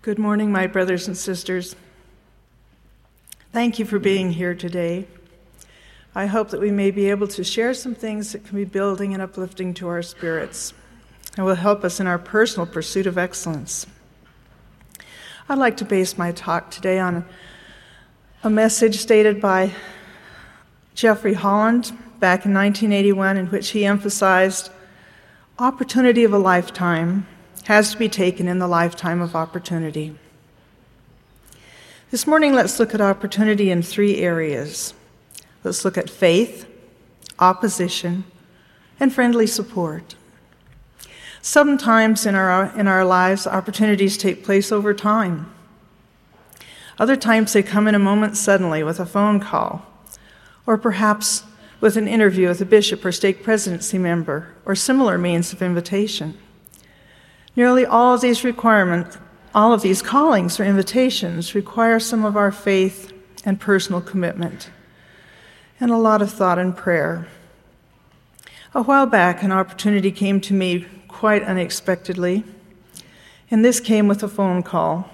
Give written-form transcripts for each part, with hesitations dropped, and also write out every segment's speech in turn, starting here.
Good morning, my brothers and sisters. Thank you for being here today. I hope that we may be able to share some things that can be building and uplifting to our spirits and will help us in our personal pursuit of excellence. I'd like to base my talk today on a message stated by Jeffrey Holland back in 1981, in which he emphasized opportunity of a lifetime has to be taken in the lifetime of opportunity. This morning, let's look at opportunity in three areas. Let's look at faith, opposition, and friendly support. Sometimes in our lives, opportunities take place over time. Other times they come in a moment suddenly with a phone call, or perhaps with an interview with a bishop or stake presidency member, or similar means of invitation. Nearly all of these callings or invitations require some of our faith and personal commitment, and a lot of thought and prayer. A while back, an opportunity came to me quite unexpectedly, and this came with a phone call.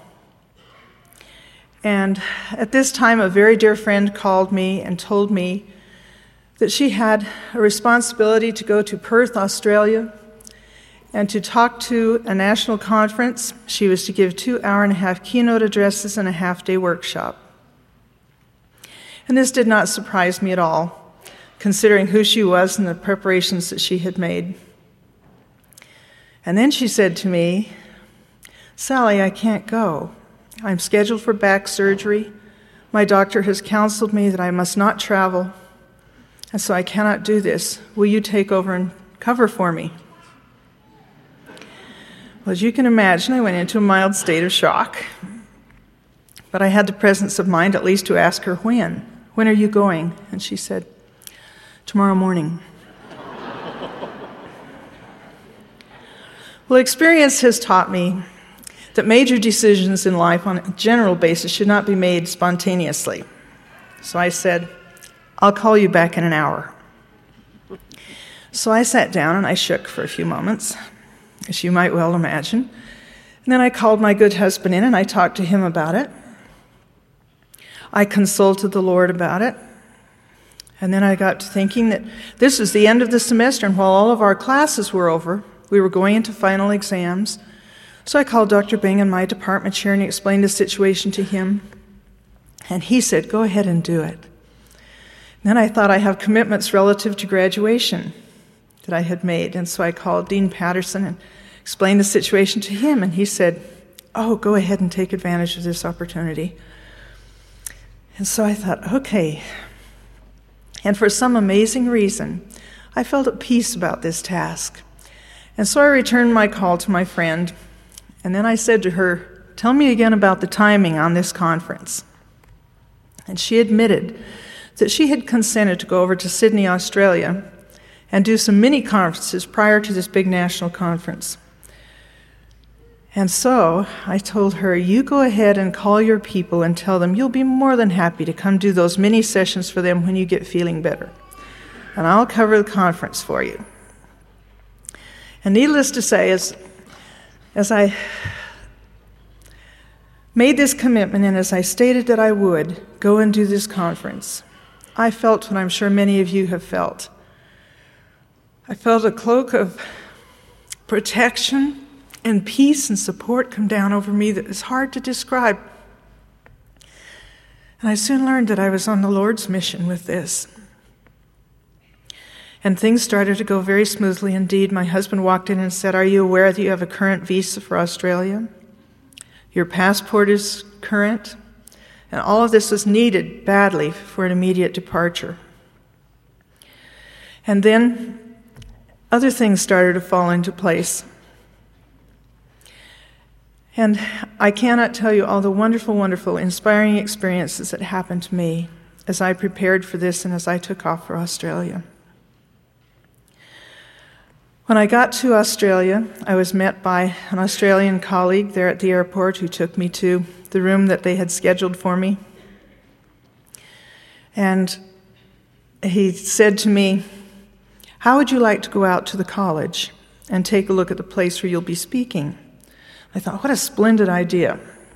And at this time, a very dear friend called me and told me that she had a responsibility to go to Perth, Australia, and to talk to a national conference. She was to give 2-hour-and-a-half keynote addresses and a half-day workshop. And this did not surprise me at all, considering who she was and the preparations that she had made. And then she said to me, "Sally, I can't go. I'm scheduled for back surgery. My doctor has counseled me that I must not travel, and so I cannot do this. Will you take over and cover for me?" Well, as you can imagine, I went into a mild state of shock. But I had the presence of mind at least to ask her when. "When are you going?" And she said, "Tomorrow morning." Well, experience has taught me that major decisions in life on a general basis should not be made spontaneously. So I said, "I'll call you back in an hour." So I sat down and I shook for a few moments, as you might well imagine. And then I called my good husband in and I talked to him about it. I consulted the Lord about it. And then I got to thinking that this was the end of the semester, and while all of our classes were over, we were going into final exams. So I called Dr. Bingham, my department chair, and explained the situation to him. And he said, "Go ahead and do it." And then I thought, I have commitments relative to graduation that I had made. And so I called Dean Patterson and explained the situation to him. And he said, "Oh, go ahead and take advantage of this opportunity." And so I thought, okay. And for some amazing reason, I felt at peace about this task. And so I returned my call to my friend. And then I said to her, "Tell me again about the timing on this conference." And she admitted that she had consented to go over to Sydney, Australia, and do some mini conferences prior to this big national conference. And so I told her, "You go ahead and call your people and tell them you'll be more than happy to come do those mini sessions for them when you get feeling better. And I'll cover the conference for you." And needless to say, as I made this commitment and as I stated that I would go and do this conference, I felt what I'm sure many of you have felt. I felt a cloak of protection and peace and support come down over me that is hard to describe. And I soon learned that I was on the Lord's mission with this. And things started to go very smoothly indeed. My husband walked in and said, "Are you aware that you have a current visa for Australia? Your passport is current." And all of this was needed badly for an immediate departure. And then other things started to fall into place. And I cannot tell you all the wonderful, wonderful, inspiring experiences that happened to me as I prepared for this and as I took off for Australia. When I got to Australia, I was met by an Australian colleague there at the airport who took me to the room that they had scheduled for me. And he said to me, "How would you like to go out to the college and take a look at the place where you'll be speaking?" I thought, what a splendid idea.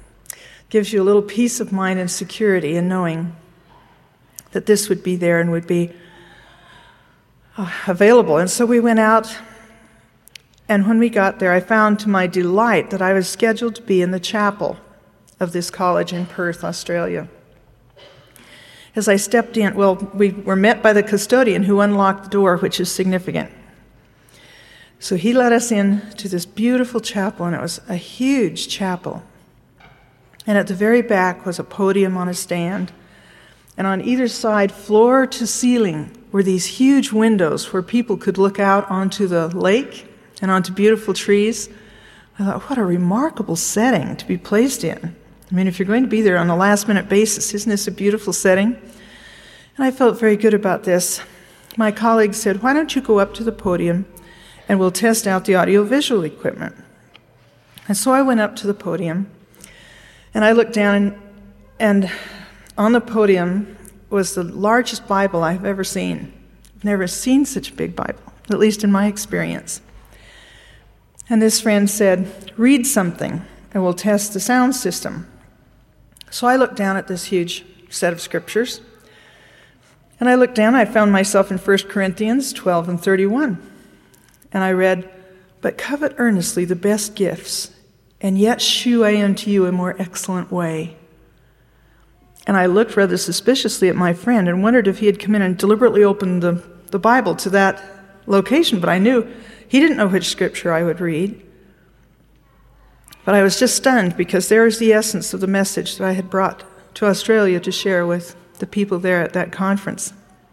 gives you a little peace of mind and security in knowing that this would be there and would be available. And so we went out, and when we got there, I found to my delight that I was scheduled to be in the chapel of this college in Perth, Australia. As I stepped in, we were met by the custodian who unlocked the door, which is significant. So he let us in to this beautiful chapel, and it was a huge chapel. And at the very back was a podium on a stand. And on either side, floor to ceiling, were these huge windows where people could look out onto the lake and onto beautiful trees. I thought, what a remarkable setting to be placed in. I mean, if you're going to be there on a last-minute basis, isn't this a beautiful setting? And I felt very good about this. My colleague said, why don't you go up to the podium and we'll test out the audiovisual equipment. And so I went up to the podium, and I looked down, and on the podium was the largest Bible I've ever seen. I've never seen such a big Bible, at least in my experience. And this friend said, read something, and we'll test the sound system. So I looked down at this huge set of scriptures, and I looked down, I found myself in 1 Corinthians 12 and 31. And I read, but covet earnestly the best gifts, and yet shew I unto you a more excellent way. And I looked rather suspiciously at my friend and wondered if he had come in and deliberately opened the Bible to that location, but I knew he didn't know which scripture I would read. But I was just stunned, because there is the essence of the message that I had brought to Australia to share with the people there at that conference.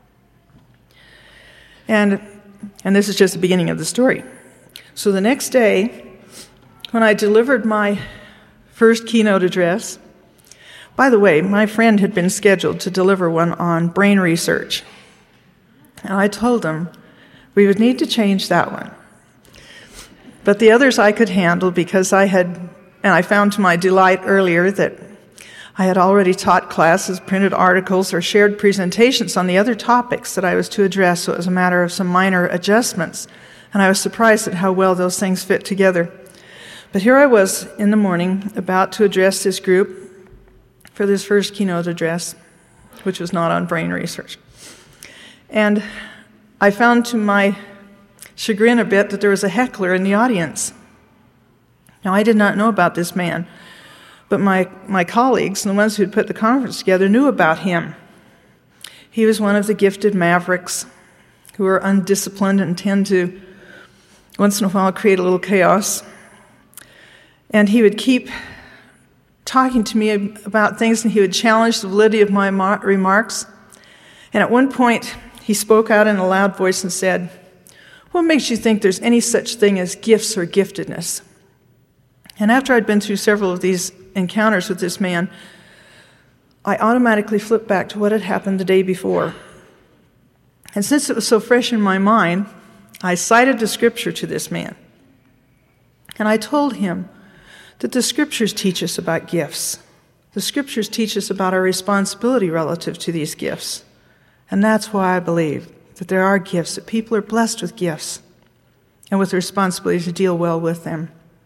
And this is just the beginning of the story. So the next day, when I delivered my first keynote address, by the way, my friend had been scheduled to deliver one on brain research. And I told him we would need to change that one. But the others I could handle, because I found to my delight earlier that I had already taught classes, printed articles, or shared presentations on the other topics that I was to address, so it was a matter of some minor adjustments. And I was surprised at how well those things fit together. But here I was in the morning, about to address this group for this first keynote address, which was not on brain research. And I found to my chagrin a bit that there was a heckler in the audience. Now, I did not know about this man, but my colleagues, and the ones who had put the conference together, knew about him. He was one of the gifted mavericks who are undisciplined and tend to, once in a while, create a little chaos. And he would keep talking to me about things, and he would challenge the validity of my remarks. And at one point, he spoke out in a loud voice and said, what makes you think there's any such thing as gifts or giftedness? And after I'd been through several of these encounters with this man, I automatically flipped back to what had happened the day before. And since it was so fresh in my mind, I cited the scripture to this man. And I told him that the scriptures teach us about gifts. The scriptures teach us about our responsibility relative to these gifts. And that's why I believe that there are gifts, that people are blessed with gifts and with the responsibility to deal well with them.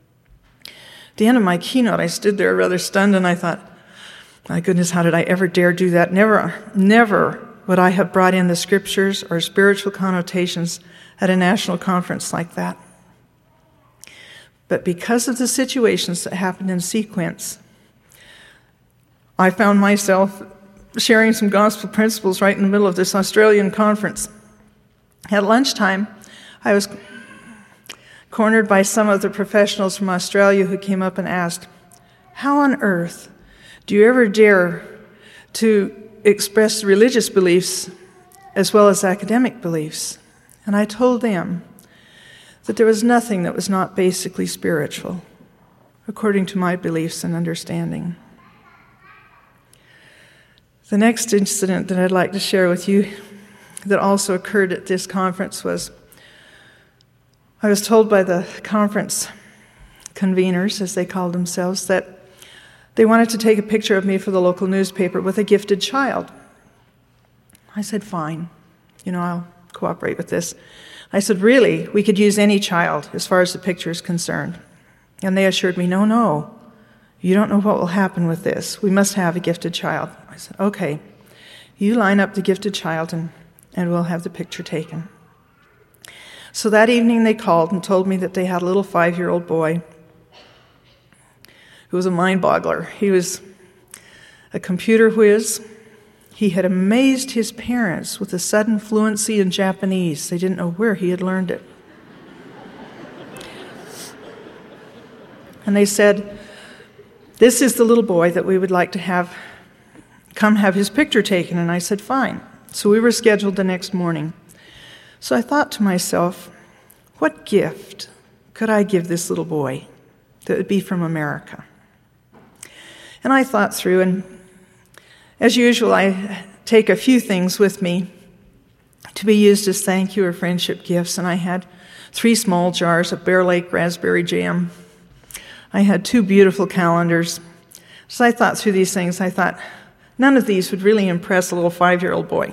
At the end of my keynote, I stood there rather stunned, and I thought, my goodness, how did I ever dare do that? Never would I have brought in the scriptures or spiritual connotations at a national conference like that. But because of the situations that happened in sequence, I found myself sharing some gospel principles right in the middle of this Australian conference. At lunchtime, I was cornered by some of the professionals from Australia who came up and asked, how on earth do you ever dare to express religious beliefs as well as academic beliefs? And I told them that there was nothing that was not basically spiritual, according to my beliefs and understanding. The next incident that I'd like to share with you that also occurred at this conference was, I was told by the conference conveners, as they called themselves, that they wanted to take a picture of me for the local newspaper with a gifted child. I said, fine, I'll cooperate with this. I said, really, we could use any child as far as the picture is concerned. And they assured me, no, You don't know what will happen with this. We must have a gifted child. I said, okay, you line up the gifted child and we'll have the picture taken. So that evening they called and told me that they had a little 5-year-old boy who was a mind-boggler. He was a computer whiz. He had amazed his parents with a sudden fluency in Japanese. They didn't know where he had learned it. And they said, this is the little boy that we would like to have come have his picture taken. And I said, fine. So we were scheduled the next morning. So I thought to myself, what gift could I give this little boy that would be from America? And I thought through, and as usual, I take a few things with me to be used as thank you or friendship gifts. And I had 3 small jars of Bear Lake raspberry jam. I had 2 beautiful calendars. As I thought through these things, I thought, none of these would really impress a little 5-year-old boy.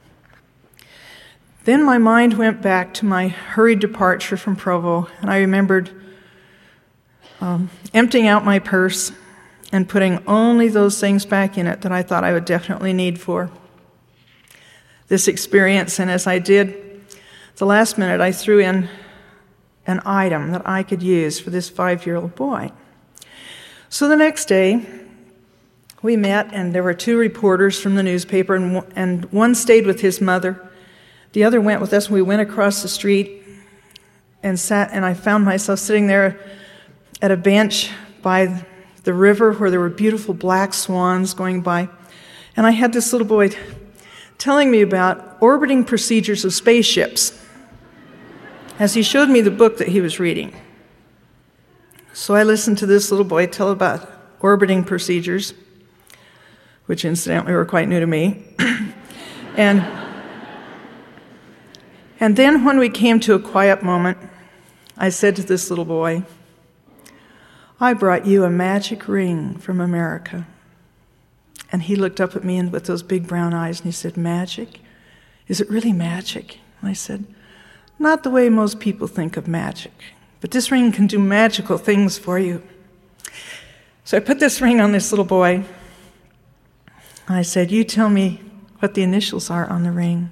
Then my mind went back to my hurried departure from Provo, and I remembered emptying out my purse and putting only those things back in it that I thought I would definitely need for this experience. And as I did, the last minute I threw in an item that I could use for this 5-year-old boy. So the next day, we met, and there were 2 reporters from the newspaper, and one stayed with his mother. The other went with us, and we went across the street and sat, and I found myself sitting there at a bench by the river where there were beautiful black swans going by. And I had this little boy telling me about orbiting procedures of spaceships as he showed me the book that he was reading. So I listened to this little boy tell about orbiting procedures, which incidentally were quite new to me. And then when we came to a quiet moment, I said to this little boy, I brought you a magic ring from America. And he looked up at me and with those big brown eyes and he said, magic? Is it really magic? And I said, not the way most people think of magic, but this ring can do magical things for you. So I put this ring on this little boy. I said, you tell me what the initials are on the ring.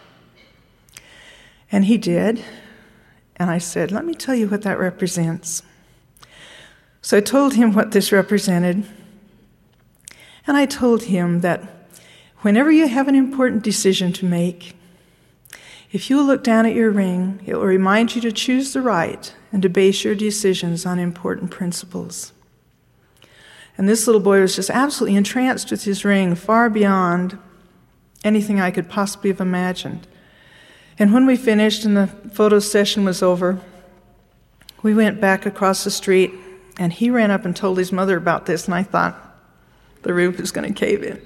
And he did. And I said, let me tell you what that represents. So I told him what this represented. And I told him that whenever you have an important decision to make, if you will look down at your ring, it will remind you to choose the right and to base your decisions on important principles. And this little boy was just absolutely entranced with his ring, far beyond anything I could possibly have imagined. And when we finished and the photo session was over, we went back across the street, and he ran up and told his mother about this, and I thought the roof was going to cave in.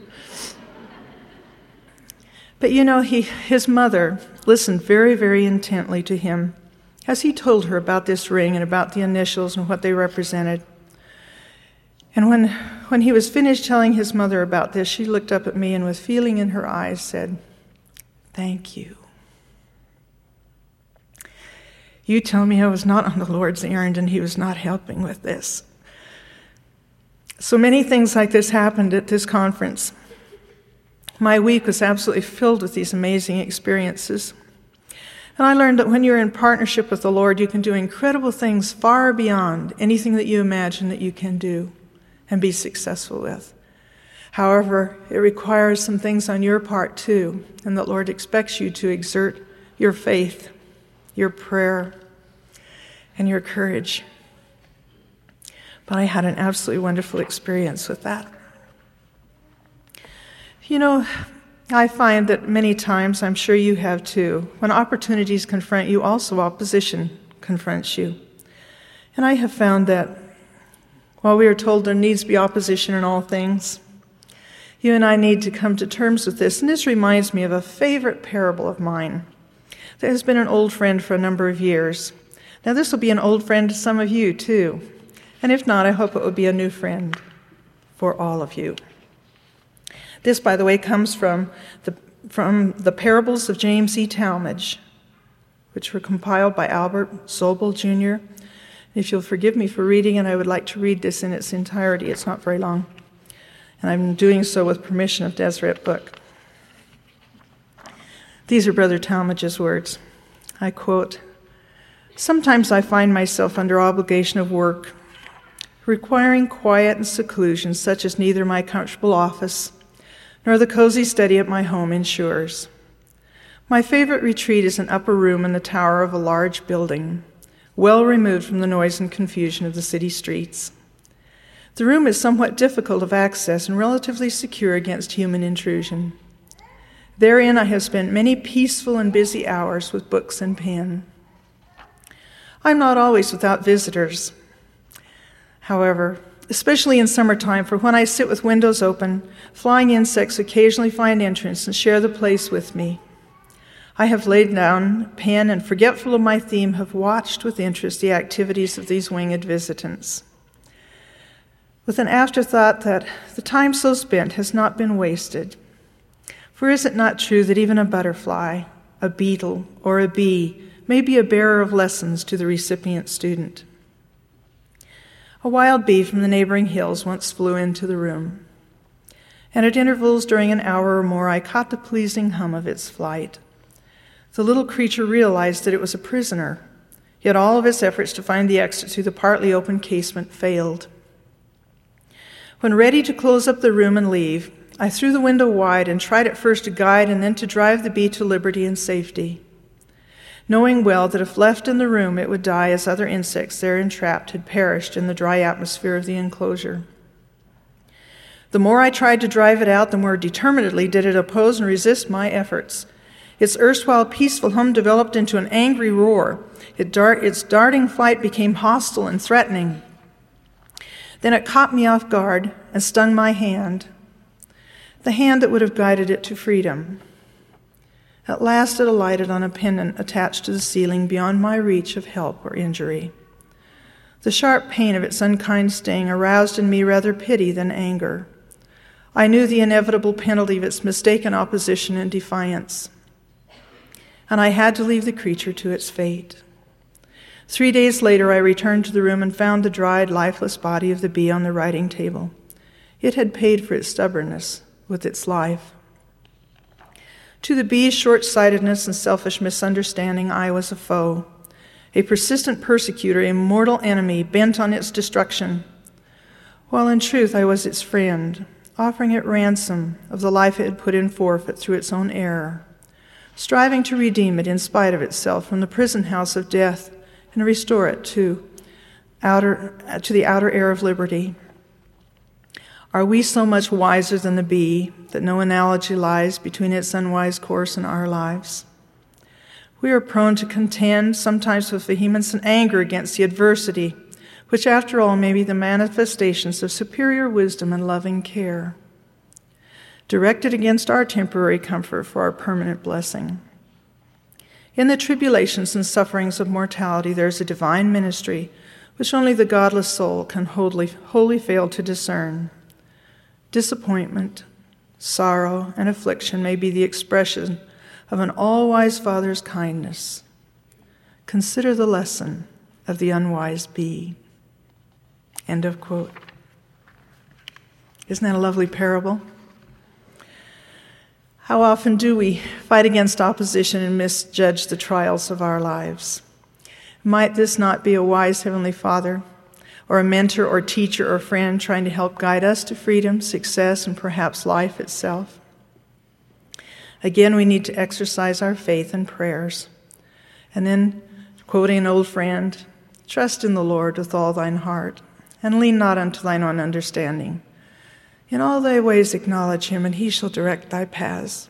But you know, his mother listened very, very intently to him as he told her about this ring and about the initials and what they represented. And when he was finished telling his mother about this, she looked up at me and with feeling in her eyes said, thank you. You tell me I was not on the Lord's errand and he was not helping with this. So many things like this happened at this conference. My week was absolutely filled with these amazing experiences. And I learned that when you're in partnership with the Lord, you can do incredible things far beyond anything that you imagine that you can do and be successful with. However, it requires some things on your part too, and the Lord expects you to exert your faith, your prayer, and your courage. But I had an absolutely wonderful experience with that. You know, I find that many times, I'm sure you have too, when opportunities confront you, also opposition confronts you. And I have found that while we are told there needs to be opposition in all things, you and I need to come to terms with this. And this reminds me of a favorite parable of mine that has been an old friend for a number of years. Now, this will be an old friend to some of you, too. And if not, I hope it will be a new friend for all of you. This, by the way, comes from the parables of James E. Talmage, which were compiled by Albert Sobel, Jr. If you'll forgive me for reading it, I would like to read this in its entirety. It's not very long. And I'm doing so with permission of Deseret Book. These are Brother Talmage's words. I quote, "Sometimes I find myself under obligation of work, requiring quiet and seclusion such as neither my comfortable office nor the cozy study at my home ensures. My favorite retreat is an upper room in the tower of a large building, well removed from the noise and confusion of the city streets. The room is somewhat difficult of access and relatively secure against human intrusion. Therein I have spent many peaceful and busy hours with books and pen. I'm not always without visitors, however, especially in summertime, for when I sit with windows open, flying insects occasionally find entrance and share the place with me. I have laid down pen and, forgetful of my theme, have watched with interest the activities of these winged visitants, with an afterthought that the time so spent has not been wasted. For is it not true that even a butterfly, a beetle, or a bee may be a bearer of lessons to the recipient student? A wild bee from the neighboring hills once flew into the room, and at intervals during an hour or more I caught the pleasing hum of its flight. The little creature realized that it was a prisoner, yet all of its efforts to find the exit through the partly open casement failed. When ready to close up the room and leave, I threw the window wide and tried at first to guide and then to drive the bee to liberty and safety, knowing well that if left in the room it would die as other insects there entrapped had perished in the dry atmosphere of the enclosure. The more I tried to drive it out, the more determinedly did it oppose and resist my efforts. Its erstwhile peaceful hum developed into an angry roar. Its darting flight became hostile and threatening. Then it caught me off guard and stung my hand, the hand that would have guided it to freedom. At last it alighted on a pendant attached to the ceiling beyond my reach of help or injury. The sharp pain of its unkind sting aroused in me rather pity than anger. I knew the inevitable penalty of its mistaken opposition and defiance, and I had to leave the creature to its fate. 3 days later, I returned to the room and found the dried, lifeless body of the bee on the writing table. It had paid for its stubbornness with its life. To the bee's short-sightedness and selfish misunderstanding, I was a foe, a persistent persecutor, a mortal enemy bent on its destruction, while in truth I was its friend, offering it ransom of the life it had put in forfeit through its own error, striving to redeem it in spite of itself from the prison house of death and restore it to the outer air of liberty. Are we so much wiser than the bee that no analogy lies between its unwise course and our lives? We are prone to contend, sometimes with vehemence and anger, against the adversity, which after all may be the manifestations of superior wisdom and loving care, directed against our temporary comfort for our permanent blessing. In the tribulations and sufferings of mortality, there is a divine ministry which only the godless soul can wholly fail to discern. Disappointment, sorrow, and affliction may be the expression of an all-wise Father's kindness. Consider the lesson of the unwise bee." End of quote. Isn't that a lovely parable? How often do we fight against opposition and misjudge the trials of our lives? Might this not be a wise Heavenly Father, or a mentor or teacher or friend trying to help guide us to freedom, success, and perhaps life itself? Again, we need to exercise our faith and prayers. And then, quoting an old friend, "Trust in the Lord with all thine heart, and lean not unto thine own understanding. In all thy ways acknowledge him, and he shall direct thy paths."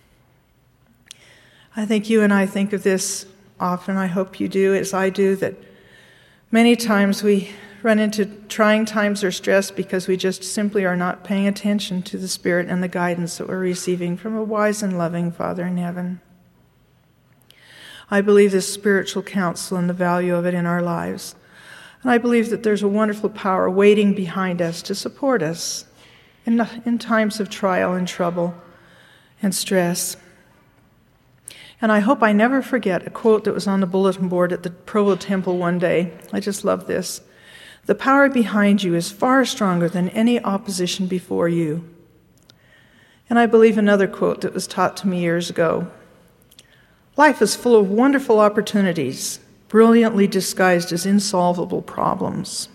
I think you and I think of this often. I hope you do, as I do, that many times we run into trying times or stress because we just simply are not paying attention to the Spirit and the guidance that we're receiving from a wise and loving Father in heaven. I believe this spiritual counsel and the value of it in our lives. And I believe that there's a wonderful power waiting behind us to support us in times of trial and trouble and stress. And I hope I never forget a quote that was on the bulletin board at the Provo Temple one day. I just love this. "The power behind you is far stronger than any opposition before you." And I believe another quote that was taught to me years ago. "Life is full of wonderful opportunities, brilliantly disguised as insolvable problems."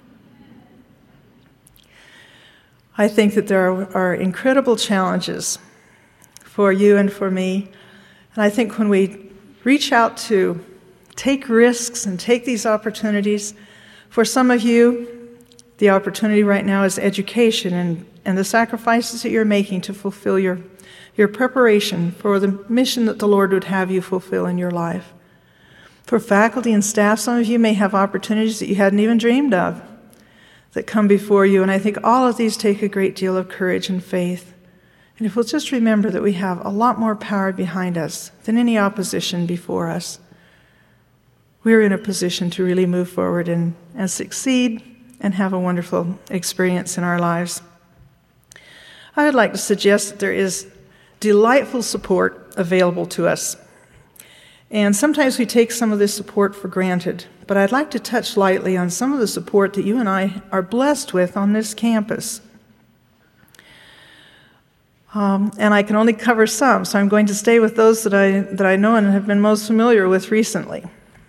I think that there are incredible challenges for you and for me. And I think when we reach out to take risks and take these opportunities, for some of you, the opportunity right now is education and the sacrifices that you're making to fulfill your preparation for the mission that the Lord would have you fulfill in your life. For faculty and staff, some of you may have opportunities that you hadn't even dreamed of that come before you, and I think all of these take a great deal of courage and faith. And if we'll just remember that we have a lot more power behind us than any opposition before us, we're in a position to really move forward and succeed and have a wonderful experience in our lives. I would like to suggest that there is delightful support available to us. And sometimes we take some of this support for granted, but I'd like to touch lightly on some of the support that you and I are blessed with on this campus. And I can only cover some, so I'm going to stay with those that I know and have been most familiar with recently.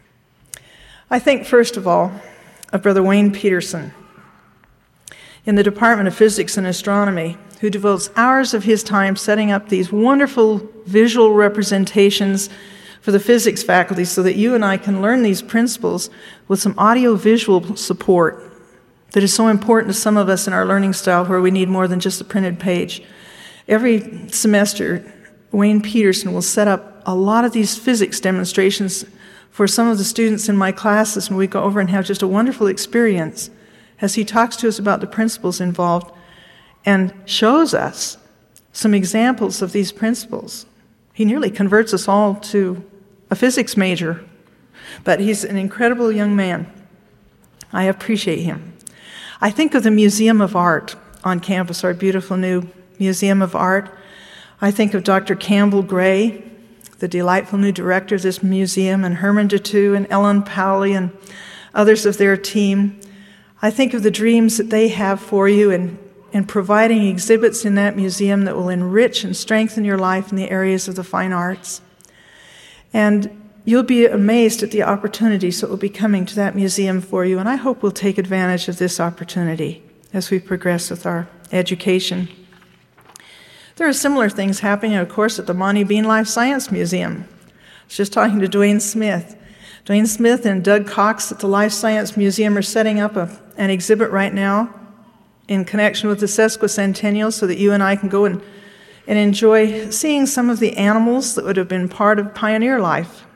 I think, first of all, of Brother Wayne Peterson in the Department of Physics and Astronomy, who devotes hours of his time setting up these wonderful visual representations for the physics faculty so that you and I can learn these principles with some audio-visual support that is so important to some of us in our learning style where we need more than just a printed page. Every semester, Wayne Peterson will set up a lot of these physics demonstrations for some of the students in my classes, and we go over and have just a wonderful experience as he talks to us about the principles involved and shows us some examples of these principles. He nearly converts us all to a physics major, but he's an incredible young man. I appreciate him. I think of the Museum of Art on campus, our beautiful new Museum of Art. I think of Dr. Campbell Gray, the delightful new director of this museum, and Herman Datu and Ellen Powley and others of their team. I think of the dreams that they have for you in providing exhibits in that museum that will enrich and strengthen your life in the areas of the fine arts. And you'll be amazed at the opportunities that will be coming to that museum for you, and I hope we'll take advantage of this opportunity as we progress with our education. There are similar things happening, of course, at the Monty Bean Life Science Museum. I was just talking to Dwayne Smith. Dwayne Smith and Doug Cox at the Life Science Museum are setting up an exhibit right now in connection with the sesquicentennial so that you and I can go and enjoy seeing some of the animals that would have been part of pioneer life.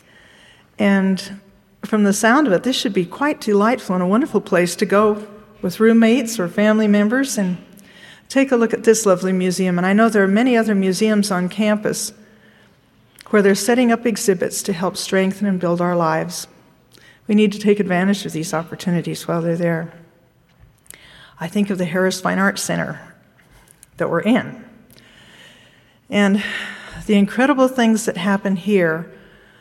And from the sound of it, this should be quite delightful and a wonderful place to go with roommates or family members and take a look at this lovely museum. And I know there are many other museums on campus where they're setting up exhibits to help strengthen and build our lives. We need to take advantage of these opportunities while they're there. I think of the Harris Fine Arts Center that we're in. And the incredible things that happen here.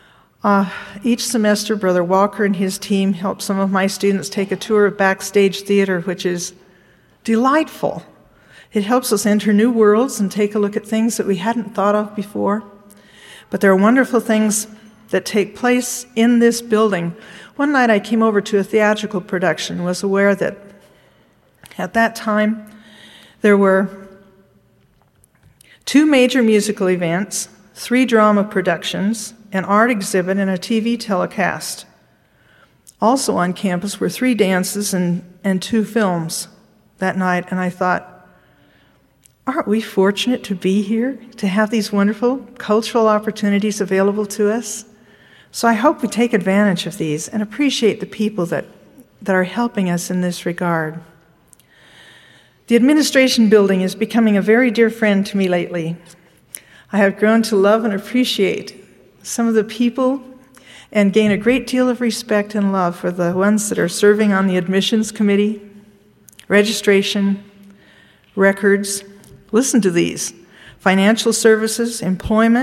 Each semester, Brother Walker and his team help some of my students take a tour of backstage theater, which is delightful. It helps us enter new worlds and take a look at things that we hadn't thought of before. But there are wonderful things that take place in this building. One night I came over to a theatrical production and was aware that at that time there were 2 major musical events, 3 drama productions, an art exhibit, and a TV telecast. Also on campus were 3 dances and 2 films that night, and I thought, aren't we fortunate to be here, to have these wonderful cultural opportunities available to us? So I hope we take advantage of these and appreciate the people that are helping us in this regard. The administration building is becoming a very dear friend to me lately. I have grown to love and appreciate some of the people and gain a great deal of respect and love for the ones that are serving on the admissions committee, registration, records. Listen to these: financial services, employment,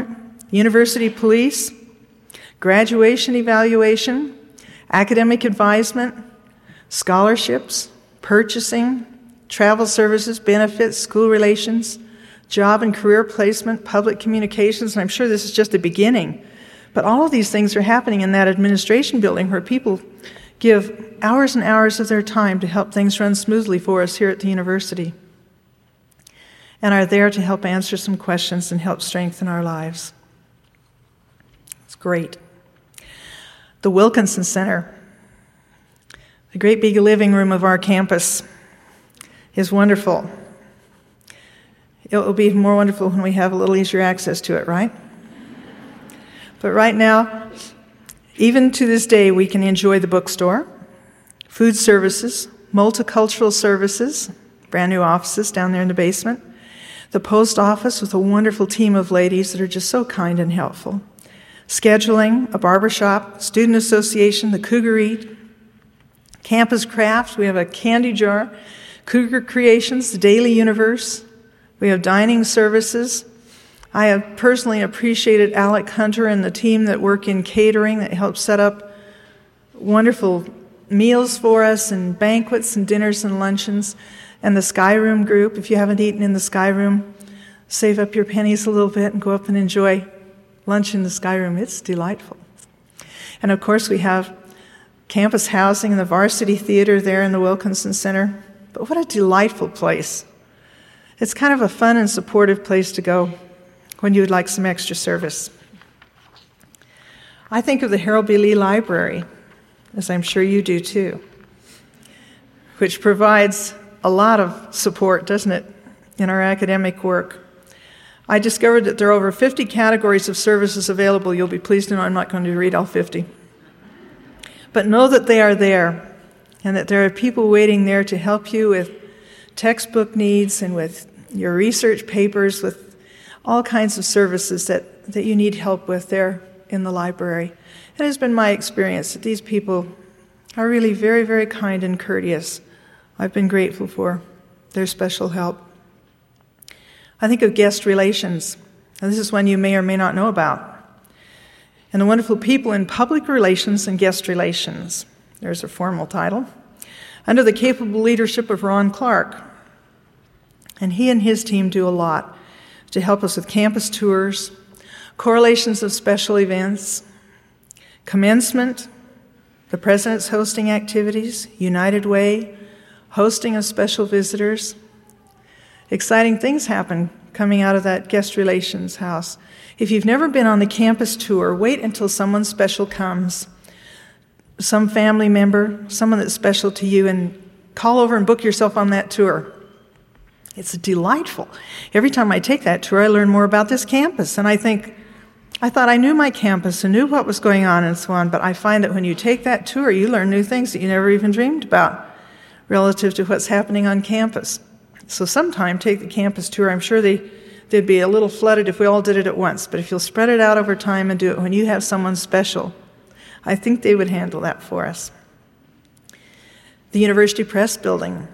university police, graduation evaluation, academic advisement, scholarships, purchasing, travel services, benefits, school relations, job and career placement, public communications, and I'm sure this is just the beginning. But all of these things are happening in that administration building where people give hours and hours of their time to help things run smoothly for us here at the university and are there to help answer some questions and help strengthen our lives. It's great. The Wilkinson Center, the great big living room of our campus, is wonderful. It will be more wonderful when we have a little easier access to it, right? But right now, even to this day, we can enjoy the bookstore, food services, multicultural services, brand new offices down there in the basement, the post office with a wonderful team of ladies that are just so kind and helpful, scheduling, a barbershop, student association, the Cougar Eat, campus crafts, we have a candy jar, Cougar Creations, the Daily Universe, we have dining services. I have personally appreciated Alec Hunter and the team that work in catering that help set up wonderful meals for us and banquets and dinners and luncheons. And the Sky Room group, if you haven't eaten in the Sky Room, save up your pennies a little bit and go up and enjoy lunch in the Sky Room. It's delightful. And of course we have campus housing and the Varsity Theater there in the Wilkinson Center. But what a delightful place. It's kind of a fun and supportive place to go when you would like some extra service. I think of the Harold B. Lee Library, as I'm sure you do too, which provides a lot of support, doesn't it, in our academic work. I discovered that there are over 50 categories of services available. You'll be pleased to know I'm not going to read all 50. But know that they are there, and that there are people waiting there to help you with textbook needs and with your research papers, with all kinds of services that you need help with there in the library. It has been my experience that these people are really very, very kind and courteous. I've been grateful for their special help. I think of guest relations, and this is one you may or may not know about, and the wonderful people in public relations and guest relations. There's a formal title. Under the capable leadership of Ron Clark. And he and his team do a lot to help us with campus tours, correlations of special events, commencement, the president's hosting activities, United Way, hosting of special visitors. Exciting things happen coming out of that guest relations house. If you've never been on the campus tour, wait until someone special comes, some family member, someone that's special to you, and call over and book yourself on that tour. It's delightful. Every time I take that tour, I learn more about this campus, and I thought I knew my campus and knew what was going on and so on, but I find that when you take that tour, you learn new things that you never even dreamed about relative to what's happening on campus. So sometime take the campus tour. I'm sure they'd be a little flooded if we all did it at once, but if you'll spread it out over time and do it when you have someone special, I think they would handle that for us. The University Press Building.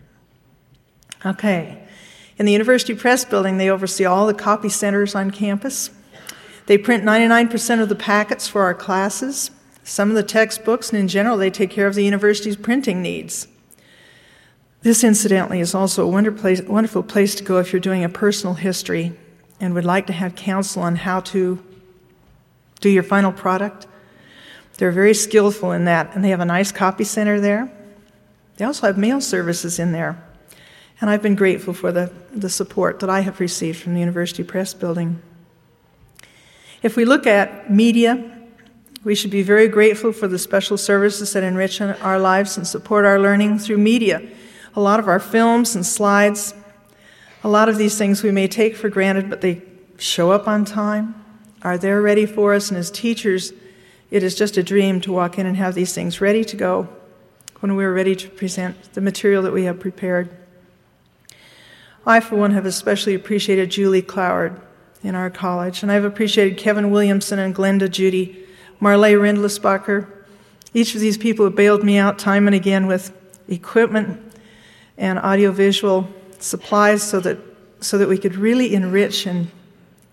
Okay. In the University Press Building, they oversee all the copy centers on campus. They print 99% of the packets for our classes, some of the textbooks, and in general, they take care of the university's printing needs. This, incidentally, is also a wonderful place to go if you're doing a personal history and would like to have counsel on how to do your final product. They're very skillful in that, and they have a nice copy center there. They also have mail services in there. And I've been grateful for the support that I have received from the University Press Building. If we look at media, we should be very grateful for the special services that enrich our lives and support our learning through media. A lot of our films and slides, a lot of these things we may take for granted, but they show up on time, are there ready for us, and as teachers, it is just a dream to walk in and have these things ready to go when we're ready to present the material that we have prepared. I, for one, have especially appreciated Julie Cloward in our college, and I've appreciated Kevin Williamson and Glenda Judy, Marley Rindlisbacher. Each of these people have bailed me out time and again with equipment and audiovisual supplies so that we could really enrich and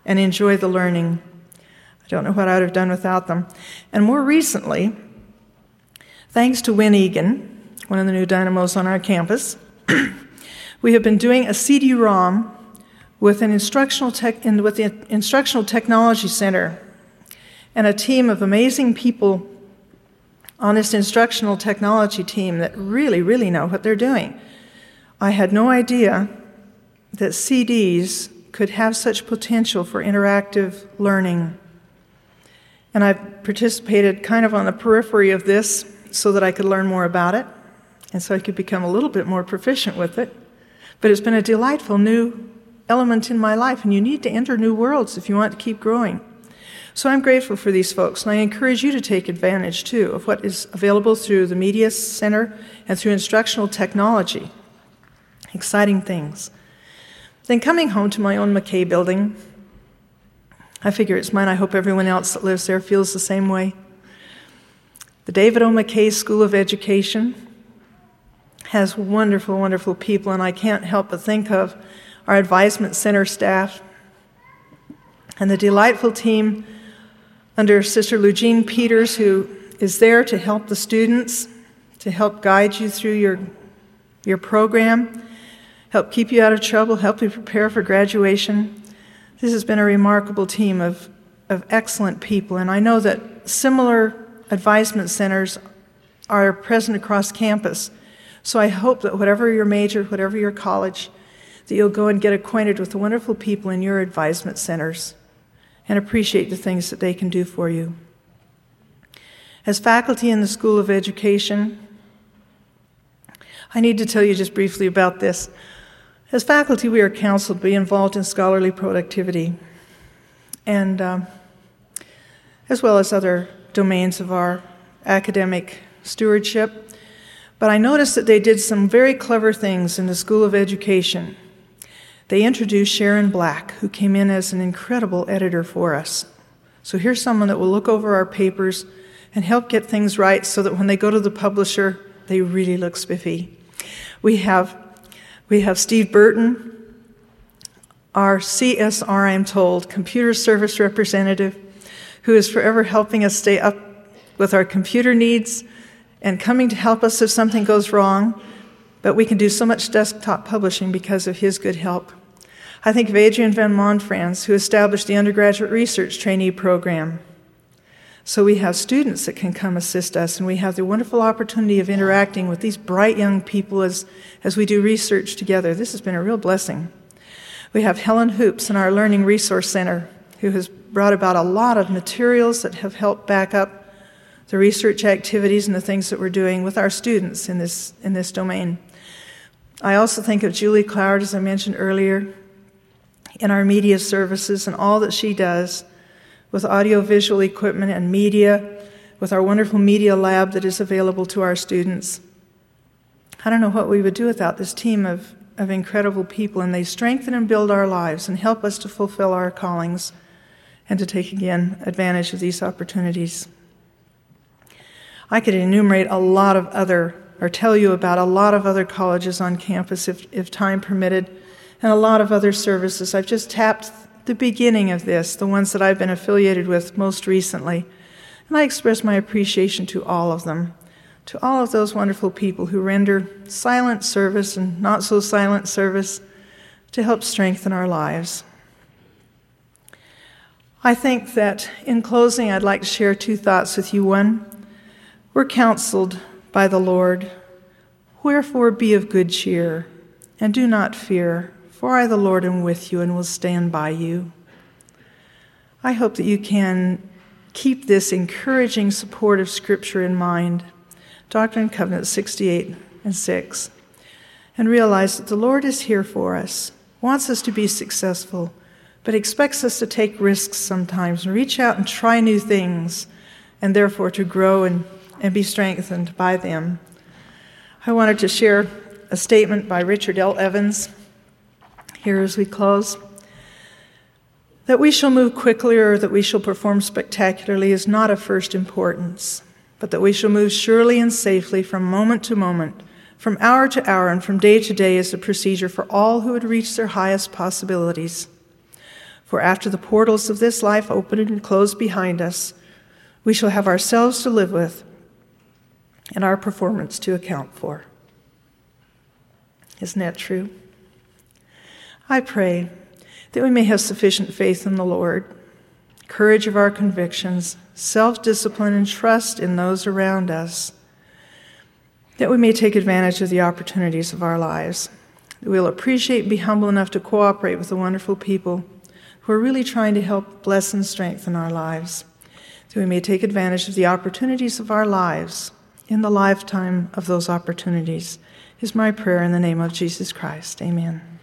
and enjoy the learning. I don't know what I would have done without them. And more recently, thanks to Wynn Egan, one of the new dynamos on our campus, we have been doing a CD-ROM with the Instructional Technology Center and a team of amazing people on this instructional technology team that really, really know what they're doing. I had no idea that CDs could have such potential for interactive learning. And I participated kind of on the periphery of this so that I could learn more about it and so I could become a little bit more proficient with it. But it's been a delightful new element in my life, and you need to enter new worlds if you want to keep growing. So I'm grateful for these folks, and I encourage you to take advantage, too, of what is available through the Media Center and through instructional technology. Exciting things. Then coming home to my own McKay building, I figure it's mine. I hope everyone else that lives there feels the same way. The David O. McKay School of Education has wonderful, wonderful people, and I can't help but think of our Advisement Center staff and the delightful team under Sister Lugene Peters, who is there to help the students, to help guide you through your program, help keep you out of trouble, help you prepare for graduation. This has been a remarkable team of excellent people, and I know that similar advisement centers are present across campus. So I hope that whatever your major, whatever your college, that you'll go and get acquainted with the wonderful people in your advisement centers and appreciate the things that they can do for you. As faculty in the School of Education, I need to tell you just briefly about this. As faculty, we are counseled to be involved in scholarly productivity, and as well as other domains of our academic stewardship. But I noticed that they did some very clever things in the School of Education. They introduced Sharon Black, who came in as an incredible editor for us. So here's someone that will look over our papers and help get things right so that when they go to the publisher, they really look spiffy. We have Steve Burton, our CSR, I'm told, computer service representative, who is forever helping us stay up with our computer needs and coming to help us if something goes wrong. But we can do so much desktop publishing because of his good help. I think of Adrian Van Monfrans, who established the undergraduate research trainee program. So we have students that can come assist us, and we have the wonderful opportunity of interacting with these bright young people as we do research together. This has been a real blessing. We have Helen Hoops in our Learning Resource Center, who has brought about a lot of materials that have helped back up the research activities and the things that we're doing with our students in this domain. I also think of Julie Cloud, as I mentioned earlier, in our media services and all that she does with audiovisual equipment and media, with our wonderful media lab that is available to our students. I don't know what we would do without this team of incredible people, and they strengthen and build our lives and help us to fulfill our callings and to take, again, advantage of these opportunities. I could enumerate tell you about a lot of other colleges on campus if time permitted, and a lot of other services. I've just tapped the beginning of this, the ones that I've been affiliated with most recently, and I express my appreciation to all of them, to all of those wonderful people who render silent service and not so silent service to help strengthen our lives. I think that in closing, I'd like to share two thoughts with you. One, we're counseled by the Lord, "Wherefore be of good cheer, and do not fear, for I the Lord am with you and will stand by you." I hope that you can keep this encouraging support of Scripture in mind, Doctrine and Covenants 68 and 6, and realize that the Lord is here for us, wants us to be successful, but expects us to take risks sometimes and reach out and try new things, and therefore to grow and be strengthened by them. I wanted to share a statement by Richard L. Evans here as we close. That we shall move quickly or that we shall perform spectacularly is not of first importance, but that we shall move surely and safely from moment to moment, from hour to hour, and from day to day is the procedure for all who would reach their highest possibilities. For after the portals of this life open and close behind us, we shall have ourselves to live with and our performance to account for. Isn't that true? I pray that we may have sufficient faith in the Lord, courage of our convictions, self-discipline, and trust in those around us, that we may take advantage of the opportunities of our lives, that we'll appreciate and be humble enough to cooperate with the wonderful people who are really trying to help bless and strengthen our lives, that we may take advantage of the opportunities of our lives in the lifetime of those opportunities, is my prayer in the name of Jesus Christ. Amen.